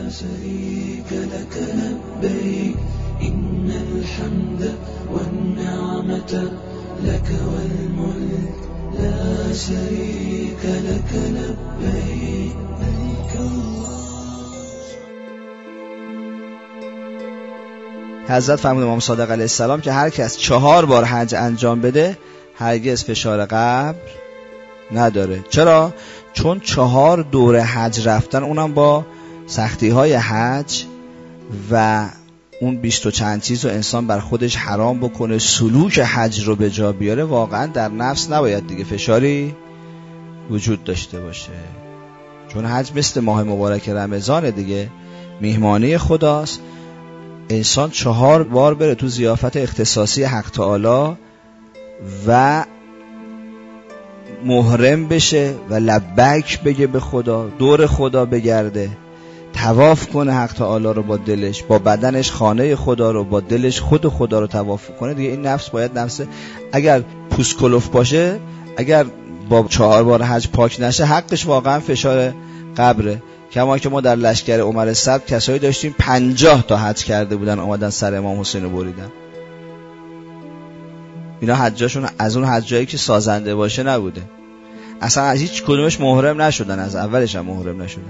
شريك لك لبيك إن الحمد والنعمة لك والملك لا شريك لك لبيك حضرت فرمود امام صادق علیه السلام که هر کس 4 بار حج انجام بده هرگز فشار قبر نداره. چرا؟ چون 4 دوره حج رفتن، اونم با سختی های حج و اون 20 و چند چیز رو انسان بر خودش حرام بکنه، سلوک حج رو به جا بیاره، واقعا در نفس نباید دیگه فشاری وجود داشته باشه. چون حج مثل ماه مبارک رمضان دیگه، میهمانی خداست. انسان 4 بار بره تو ضیافت اختصاصی حق تعالی و محرم بشه و لبیک بگه به خدا، دور خدا بگرده، طواف کنه حق تعالی رو با دلش، با بدنش خانه خدا رو، با دلش خود خدا رو طواف کنه دیگه. این نفس باید نفس اگر پوست کلوف باشه، اگر با 4 بار حج پاک نشه، حقش واقعا فشار قبره. کما که ما در لشکر عمر صدر کسایی داشتیم 50 تا حج کرده بودن، آمدن سر امام حسین رو بریدن. اینا حجاشون از اون حجایی که سازنده باشه نبوده، اصلا از هیچ کدومش محرم نشدن، از اولش هم محرم نشدن.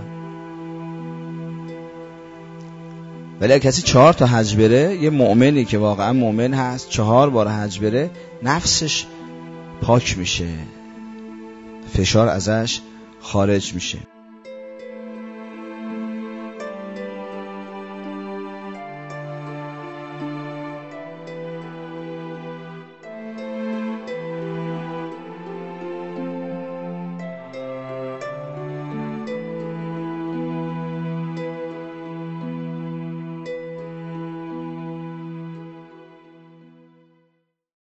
ولی اگه کسی 4 تا حج بره، یه مؤمنی که واقعا مؤمن هست 4 بار حج بره، نفسش پاک میشه، فشار ازش خارج میشه.